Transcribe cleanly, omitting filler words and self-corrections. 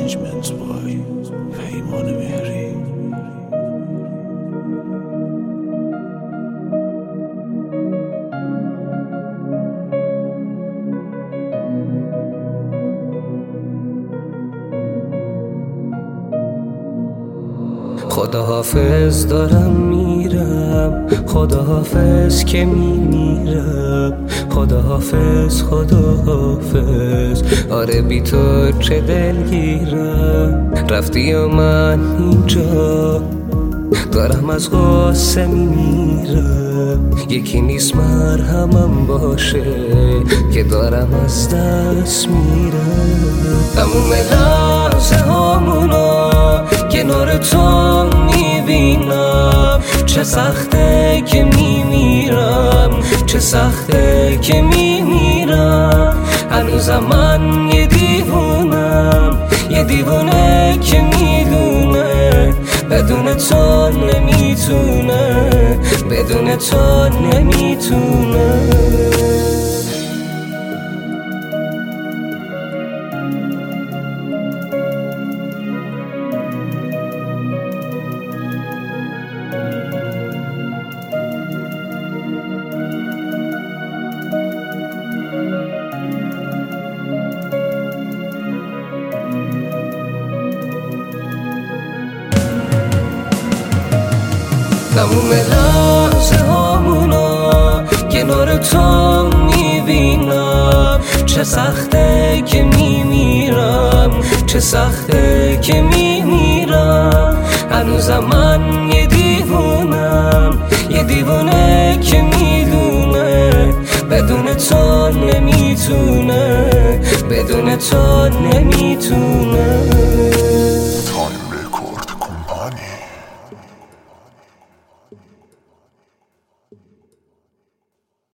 Arrangements by پیمان مهری. خداحافظ دارم میرم، خداحافظ که میمیرم، خداحافظ خداحافظ. آره بی تو چه دلگیرم، رفتی و من اینجا دارم از غصه میمیرم. یکی نیست مرهمم باشه که دارم از دست میرم. تموم لحظه هامونا کنار تو میبینم، چه سخته که میمیرم، چه سخته که میمیرم. هنوزم من یه دیوونم، یه دیوونه که میدونه بدون تو نمیتونه، بدون تو نمیتونه. تموم لحظه هامونا کنار تو میبینم، چه سخته که میمیرم، چه سخته که میمیرم. هنوزم من یه دیوونم، یه دیوونه که میدونه بدون تو نمیتونه، بدون تو نمیتونه.